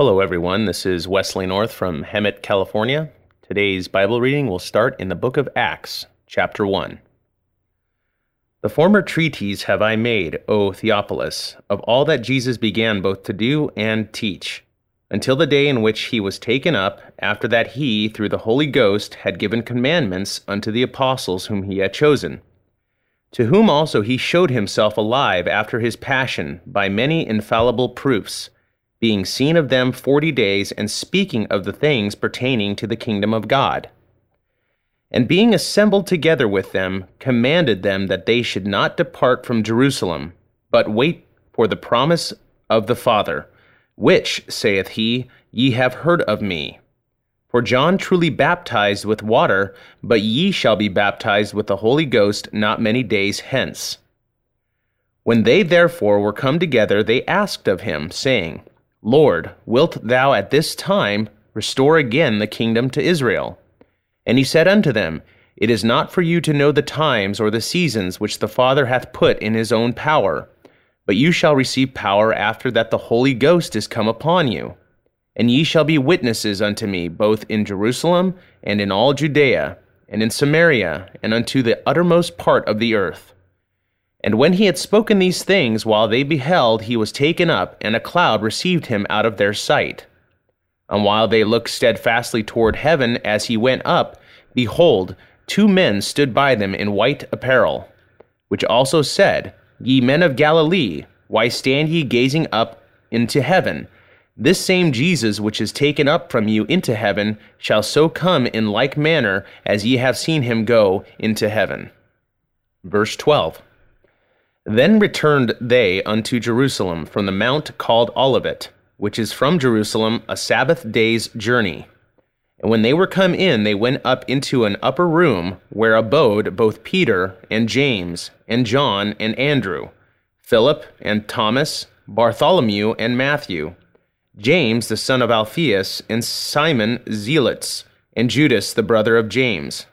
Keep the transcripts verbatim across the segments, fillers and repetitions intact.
Hello, everyone. This is Wesley North from Hemet, California. Today's Bible reading will start in the book of Acts, chapter one. The former treatise have I made, O Theophilus, of all that Jesus began both to do and teach, until the day in which he was taken up, after that he, through the Holy Ghost, had given commandments unto the apostles whom he had chosen, to whom also he showed himself alive after his passion by many infallible proofs, being seen of them forty days, and speaking of the things pertaining to the kingdom of God. And being assembled together with them, commanded them that they should not depart from Jerusalem, but wait for the promise of the Father, which, saith he, ye have heard of me. For John truly baptized with water, but ye shall be baptized with the Holy Ghost not many days hence. When they therefore were come together, they asked of him, saying, Lord, wilt thou at this time restore again the kingdom to Israel? And he said unto them, It is not for you to know the times or the seasons which the Father hath put in his own power, but you shall receive power after that the Holy Ghost is come upon you. And ye shall be witnesses unto me both in Jerusalem and in all Judea, and in Samaria, and unto the uttermost part of the earth. And when he had spoken these things, while they beheld, he was taken up, and a cloud received him out of their sight. And while they looked steadfastly toward heaven as he went up, behold, two men stood by them in white apparel, which also said, Ye men of Galilee, why stand ye gazing up into heaven? This same Jesus which is taken up from you into heaven shall so come in like manner as ye have seen him go into heaven. Verse twelve. Then returned they unto Jerusalem from the mount called Olivet, which is from Jerusalem a Sabbath day's journey. And when they were come in, they went up into an upper room, where abode both Peter and James and John and Andrew, Philip and Thomas, Bartholomew and Matthew, James the son of Alphaeus, and Simon Zealots, and Judas the brother of James.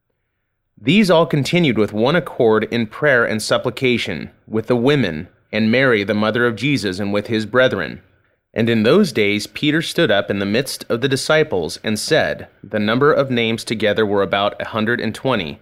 These all continued with one accord in prayer and supplication, with the women, and Mary the mother of Jesus, and with his brethren. And in those days Peter stood up in the midst of the disciples, and said, the number of names together were about a hundred and twenty,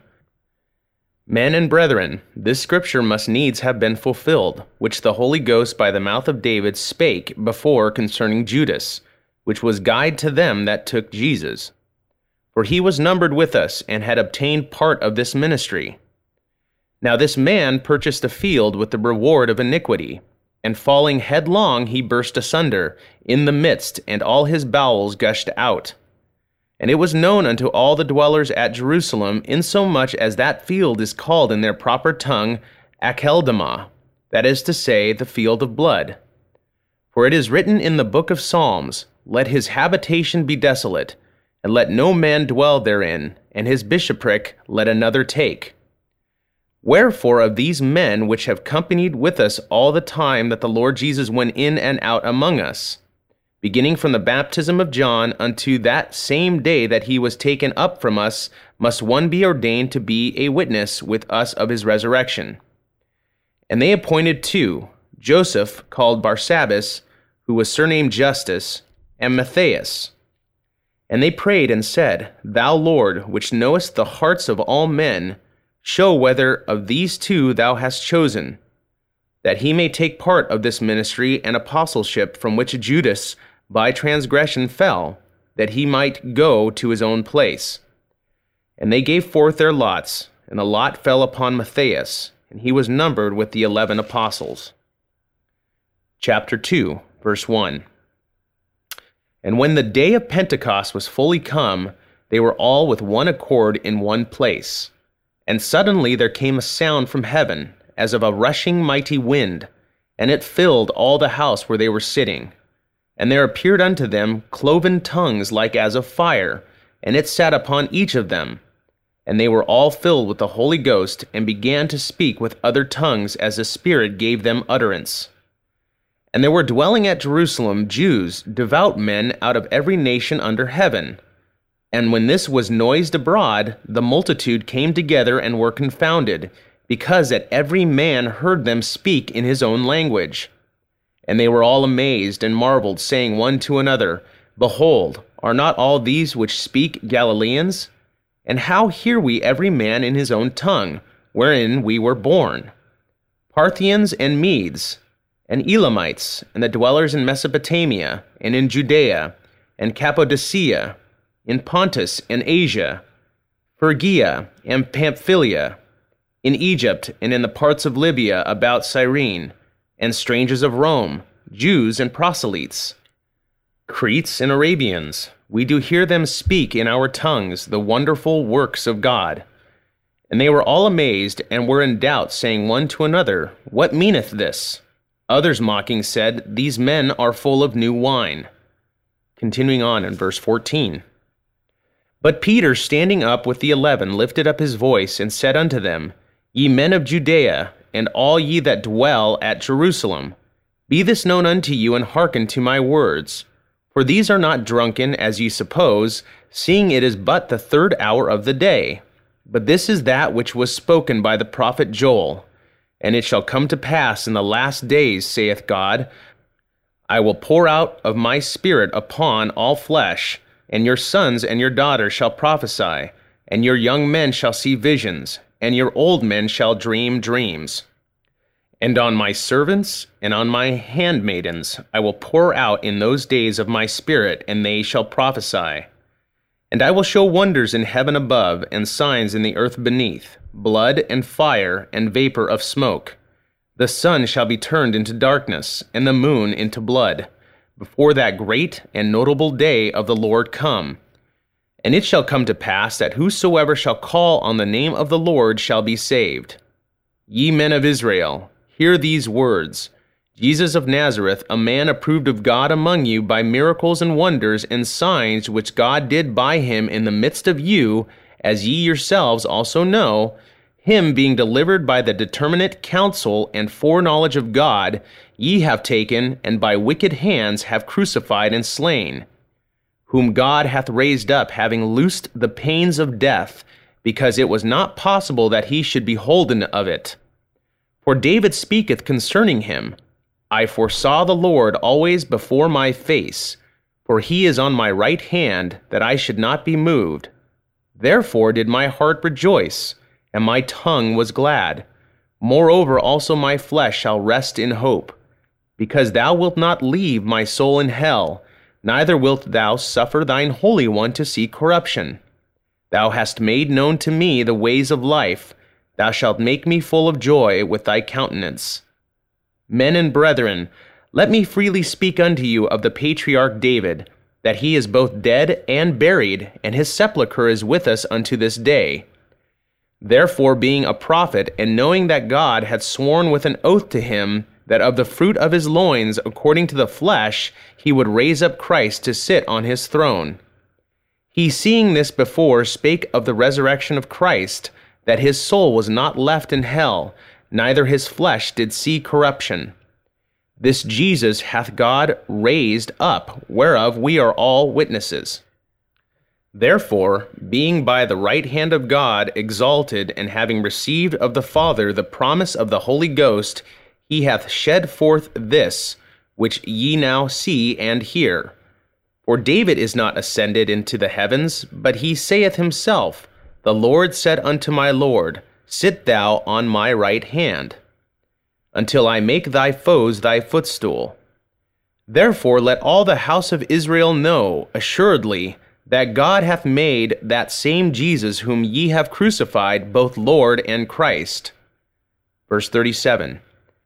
Men and brethren, this scripture must needs have been fulfilled, which the Holy Ghost by the mouth of David spake before concerning Judas, which was guide to them that took Jesus. For he was numbered with us, and had obtained part of this ministry. Now this man purchased a field with the reward of iniquity, and falling headlong he burst asunder in the midst, and all his bowels gushed out. And it was known unto all the dwellers at Jerusalem, insomuch as that field is called in their proper tongue Akeldama, that is to say, the field of blood. For it is written in the book of Psalms, Let his habitation be desolate, and let no man dwell therein, and his bishopric let another take. Wherefore of these men which have companied with us all the time that the Lord Jesus went in and out among us, beginning from the baptism of John unto that same day that he was taken up from us, must one be ordained to be a witness with us of his resurrection. And they appointed two, Joseph, called Barsabbas, who was surnamed Justus, and Matthias. And they prayed and said, Thou Lord, which knowest the hearts of all men, show whether of these two thou hast chosen, that he may take part of this ministry and apostleship from which Judas by transgression fell, that he might go to his own place. And they gave forth their lots, and the lot fell upon Matthias, and he was numbered with the eleven apostles. Chapter two, verse one. And when the day of Pentecost was fully come, they were all with one accord in one place. And suddenly there came a sound from heaven, as of a rushing mighty wind, and it filled all the house where they were sitting. And there appeared unto them cloven tongues like as of fire, and it sat upon each of them. And they were all filled with the Holy Ghost, and began to speak with other tongues as the Spirit gave them utterance. And there were dwelling at Jerusalem Jews, devout men out of every nation under heaven. And when this was noised abroad, the multitude came together and were confounded, because that every man heard them speak in his own language. And they were all amazed and marveled, saying one to another, Behold, are not all these which speak Galileans? And how hear we every man in his own tongue, wherein we were born? Parthians and Medes, and Elamites, and the dwellers in Mesopotamia, and in Judea, and Cappadocia, in Pontus and Asia, Phrygia and Pamphylia, in Egypt and in the parts of Libya about Cyrene, and strangers of Rome, Jews and proselytes, Cretes and Arabians, we do hear them speak in our tongues the wonderful works of God. And they were all amazed and were in doubt, saying one to another, What meaneth this? Others mocking said, These men are full of new wine. Continuing on in verse fourteen. But Peter, standing up with the eleven, lifted up his voice and said unto them, Ye men of Judea, and all ye that dwell at Jerusalem, be this known unto you, and hearken to my words. For these are not drunken, as ye suppose, seeing it is but the third hour of the day. But this is that which was spoken by the prophet Joel. And it shall come to pass in the last days, saith God, I will pour out of my Spirit upon all flesh, and your sons and your daughters shall prophesy, and your young men shall see visions, and your old men shall dream dreams. And on my servants and on my handmaidens I will pour out in those days of my Spirit, and they shall prophesy. And I will show wonders in heaven above, and signs in the earth beneath, blood and fire and vapor of smoke. The sun shall be turned into darkness, and the moon into blood, before that great and notable day of the Lord come. And it shall come to pass that whosoever shall call on the name of the Lord shall be saved. Ye men of Israel, hear these words. Jesus of Nazareth, a man approved of God among you by miracles and wonders and signs which God did by him in the midst of you, as ye yourselves also know, him being delivered by the determinate counsel and foreknowledge of God, ye have taken, and by wicked hands have crucified and slain, whom God hath raised up, having loosed the pains of death, because it was not possible that he should be holden of it. For David speaketh concerning him, I foresaw the Lord always before my face, for he is on my right hand, that I should not be moved. Therefore did my heart rejoice, and my tongue was glad. Moreover also my flesh shall rest in hope, because thou wilt not leave my soul in hell, neither wilt thou suffer thine Holy One to see corruption. Thou hast made known to me the ways of life. Thou shalt make me full of joy with thy countenance. Men and brethren, let me freely speak unto you of the patriarch David, that he is both dead and buried, and his sepulchre is with us unto this day. Therefore, being a prophet, and knowing that God had sworn with an oath to him, that of the fruit of his loins, according to the flesh, he would raise up Christ to sit on his throne. He, seeing this before, spake of the resurrection of Christ, that his soul was not left in hell, neither his flesh did see corruption. This Jesus hath God raised up, whereof we are all witnesses. Therefore, being by the right hand of God exalted, and having received of the Father the promise of the Holy Ghost, he hath shed forth this, which ye now see and hear. For David is not ascended into the heavens, but he saith himself, The Lord said unto my Lord, Sit thou on my right hand, until I make thy foes thy footstool. Therefore let all the house of Israel know assuredly that God hath made that same Jesus whom ye have crucified both Lord and Christ. Verse thirty-seven.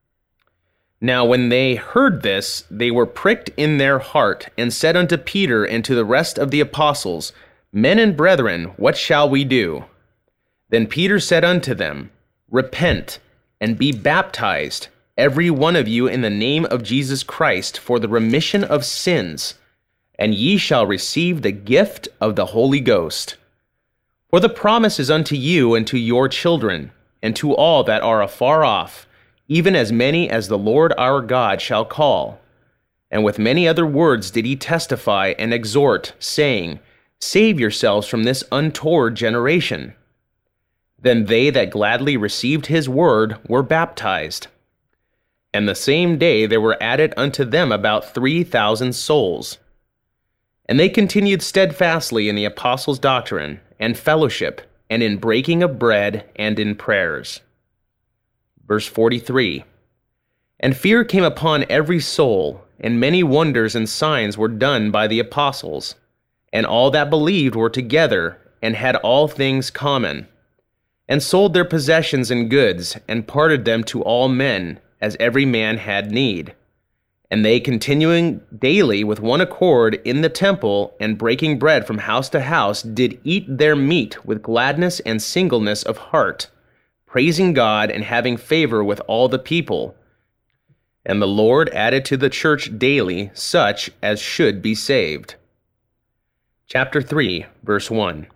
Now when they heard this, they were pricked in their heart, and said unto Peter and to the rest of the apostles, Men and brethren, what shall we do? Then Peter said unto them, Repent, and be baptized, every one of you in the name of Jesus Christ, for the remission of sins, and ye shall receive the gift of the Holy Ghost. For the promise is unto you and to your children, and to all that are afar off, even as many as the Lord our God shall call. And with many other words did he testify and exhort, saying, Save yourselves from this untoward generation. Then they that gladly received his word were baptized. And the same day there were added unto them about three thousand souls. And they continued steadfastly in the apostles' doctrine, and fellowship, and in breaking of bread, and in prayers. Verse forty-three. And fear came upon every soul, and many wonders and signs were done by the apostles. And all that believed were together, and had all things common, and sold their possessions and goods, and parted them to all men, as every man had need. And they, continuing daily with one accord in the temple, and breaking bread from house to house, did eat their meat with gladness and singleness of heart, praising God and having favor with all the people. And the Lord added to the church daily such as should be saved. Chapter three, verse one.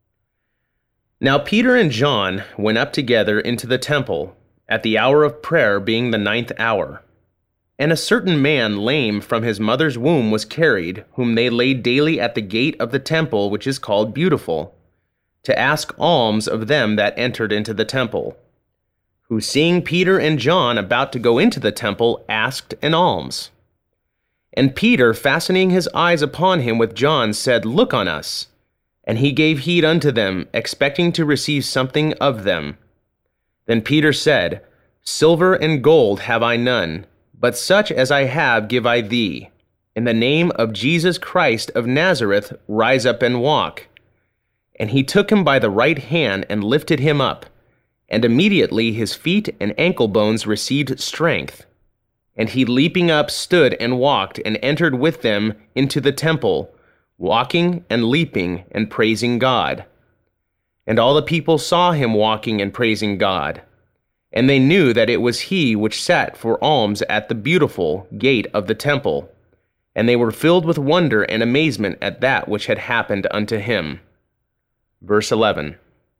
Now Peter and John went up together into the temple, at the hour of prayer being the ninth hour. And a certain man lame from his mother's womb was carried, whom they laid daily at the gate of the temple, which is called Beautiful, to ask alms of them that entered into the temple, who, seeing Peter and John about to go into the temple, asked an alms. And Peter, fastening his eyes upon him with John, said, Look on us. And he gave heed unto them, expecting to receive something of them. Then Peter said, Silver and gold have I none, but such as I have give I thee. In the name of Jesus Christ of Nazareth, rise up and walk. And he took him by the right hand and lifted him up. And immediately his feet and ankle bones received strength. And he leaping up stood and walked, and entered with them into the temple, walking and leaping and praising God. And all the people saw him walking and praising God. And they knew that it was he which sat for alms at the Beautiful gate of the temple. And they were filled with wonder and amazement at that which had happened unto him. Verse eleven.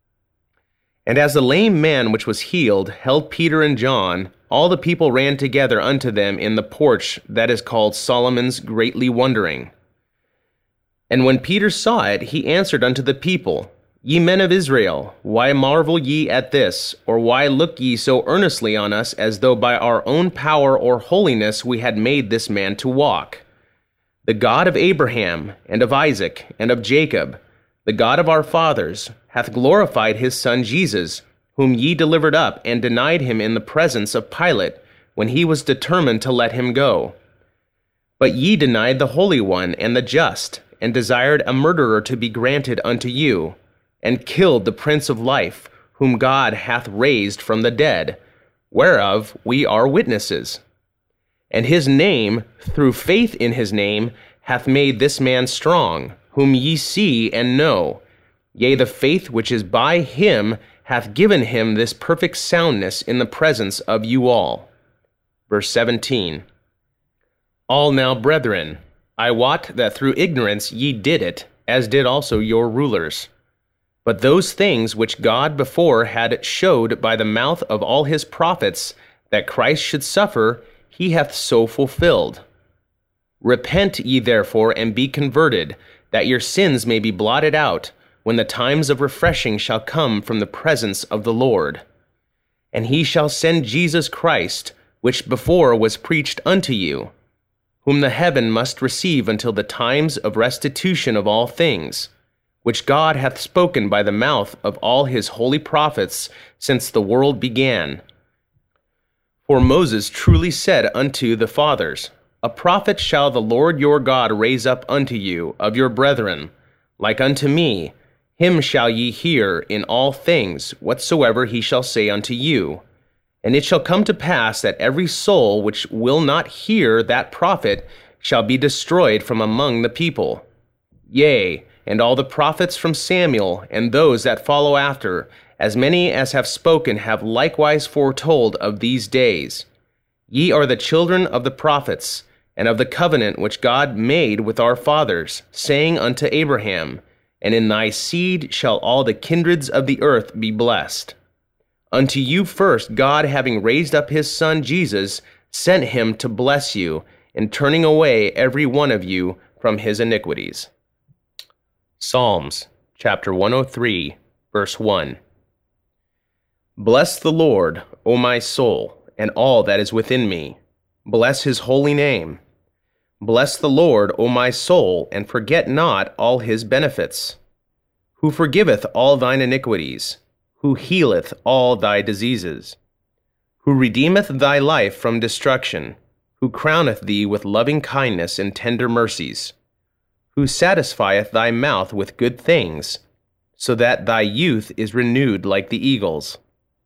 And as the lame man which was healed held Peter and John, all the people ran together unto them in the porch that is called Solomon's, greatly wondering. And when Peter saw it, he answered unto the people, Ye men of Israel, why marvel ye at this, or why look ye so earnestly on us, as though by our own power or holiness we had made this man to walk? The God of Abraham, and of Isaac, and of Jacob, the God of our fathers, hath glorified his Son Jesus, whom ye delivered up and denied him in the presence of Pilate, when he was determined to let him go. But ye denied the Holy One and the just, and desired a murderer to be granted unto you, and killed the Prince of Life, whom God hath raised from the dead, whereof we are witnesses. And his name, through faith in his name, hath made this man strong, whom ye see and know. Yea, the faith which is by him hath given him this perfect soundness in the presence of you all. Verse seventeen. All now, brethren, I wot that through ignorance ye did it, as did also your rulers. But those things which God before had showed by the mouth of all his prophets, that Christ should suffer, he hath so fulfilled. Repent ye therefore, and be converted, that your sins may be blotted out, when the times of refreshing shall come from the presence of the Lord. And he shall send Jesus Christ, which before was preached unto you, whom the heaven must receive until the times of restitution of all things, which God hath spoken by the mouth of all his holy prophets since the world began. For Moses truly said unto the fathers, A prophet shall the Lord your God raise up unto you of your brethren, like unto me. Him shall ye hear in all things whatsoever he shall say unto you. And it shall come to pass that every soul which will not hear that prophet shall be destroyed from among the people. Yea, and all the prophets from Samuel, and those that follow after, as many as have spoken, have likewise foretold of these days. Ye are the children of the prophets, and of the covenant which God made with our fathers, saying unto Abraham, And in thy seed shall all the kindreds of the earth be blessed. Unto you first God, having raised up his Son Jesus, sent him to bless you, in turning away every one of you from his iniquities. Psalms, chapter one oh three, verse one. Bless the Lord, O my soul, and all that is within me. Bless his holy name. Bless the Lord, O my soul, and forget not all his benefits. Who forgiveth all thine iniquities, who healeth all thy diseases, who redeemeth thy life from destruction, who crowneth thee with loving kindness and tender mercies, who satisfieth thy mouth with good things, so that thy youth is renewed like the eagles.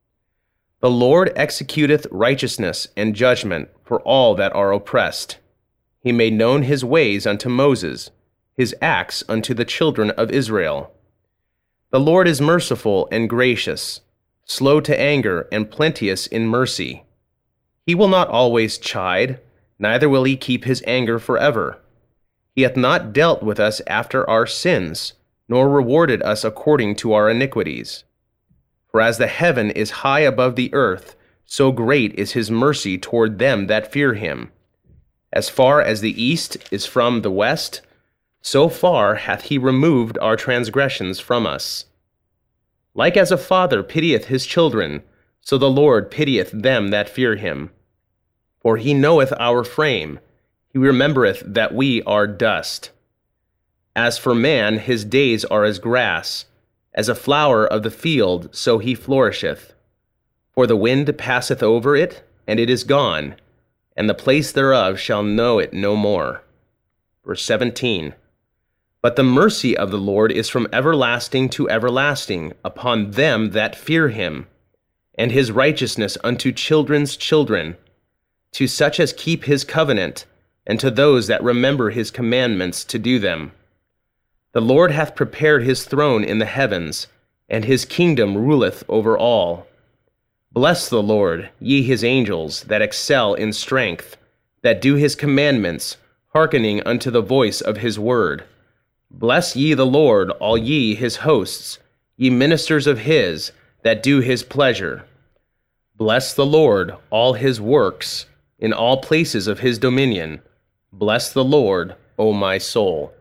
The Lord executeth righteousness and judgment for all that are oppressed. He made known his ways unto Moses, his acts unto the children of Israel. The Lord is merciful and gracious, slow to anger and plenteous in mercy. He will not always chide, neither will he keep his anger forever. He hath not dealt with us after our sins, nor rewarded us according to our iniquities. For as the heaven is high above the earth, so great is his mercy toward them that fear him. As far as the east is from the west, so far hath he removed our transgressions from us. Like as a father pitieth his children, so the Lord pitieth them that fear him. For he knoweth our frame, he remembereth that we are dust. As for man, his days are as grass, as a flower of the field, so he flourisheth. For the wind passeth over it, and it is gone, and the place thereof shall know it no more. Verse seventeen. But the mercy of the Lord is from everlasting to everlasting upon them that fear him, and his righteousness unto children's children, to such as keep his covenant, and to those that remember his commandments to do them. The Lord hath prepared his throne in the heavens, and his kingdom ruleth over all. Bless the Lord, ye his angels, that excel in strength, that do his commandments, hearkening unto the voice of his word. Bless ye the Lord, all ye his hosts, ye ministers of his, that do his pleasure. Bless the Lord, all his works, in all places of his dominion. Bless the Lord, O my soul.